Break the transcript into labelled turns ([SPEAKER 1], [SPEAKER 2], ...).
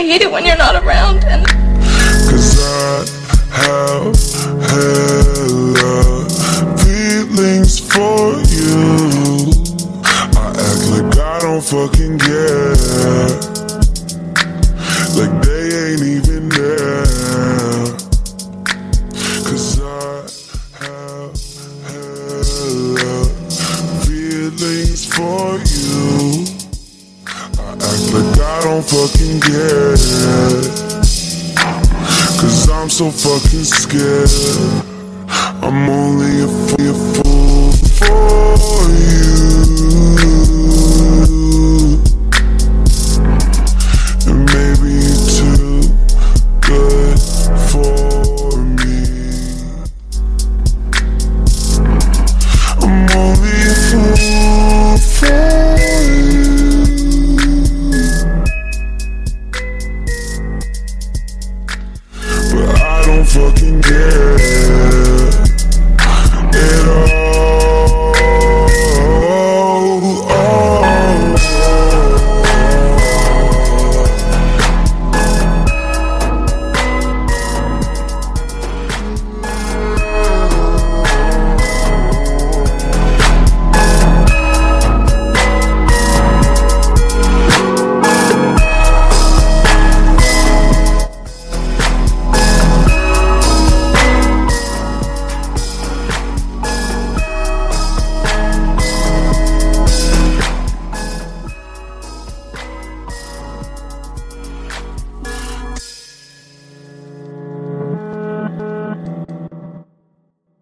[SPEAKER 1] hate it when you're not around. And
[SPEAKER 2] cause I have hella feelings for you. I act like I don't fucking care, like they ain't even there. Cause I have hella feelings for you. I act like I don't fucking care, cause I'm so fucking scared. I'm only a fool for you.